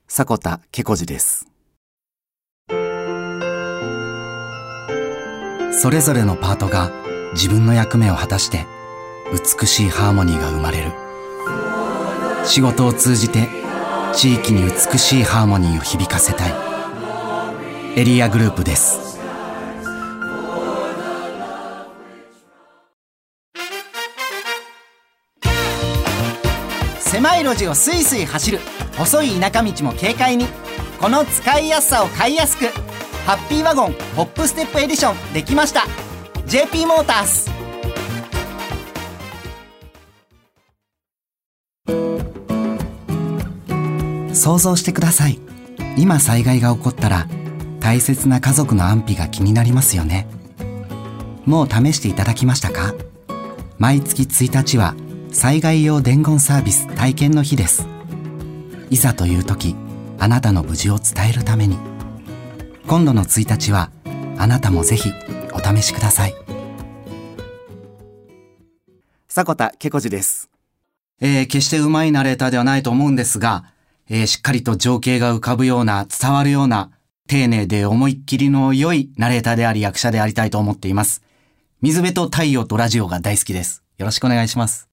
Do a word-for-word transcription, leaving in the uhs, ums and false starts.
迫田けこじです。それぞれのパートが自分の役目を果たして美しいハーモニーが生まれる。仕事を通じて地域に美しいハーモニーを響かせたい。エリアグループです。 狭い路地をスイスイ走る細い田舎道も軽快に。この使いやすさを買いやすく、ハッピーワゴンホップステップエディションできました。 ジェーピー モータース。 想像してください。今災害が起こったら大切な家族の安否が気になりますよね。もう試していただきましたか？毎月ついたちは災害用伝言サービス体験の日です。いざという時、あなたの無事を伝えるために。今度のついたちはあなたもぜひお試しください。 迫田けこじです。 えー、決して上手いナレーターではないと思うんですが、えー、しっかりと情景が浮かぶような、伝わるような、丁寧で思いっきりの良いナレーターであり役者でありたいと思っています。水辺と太陽とラジオが大好きです。よろしくお願いします。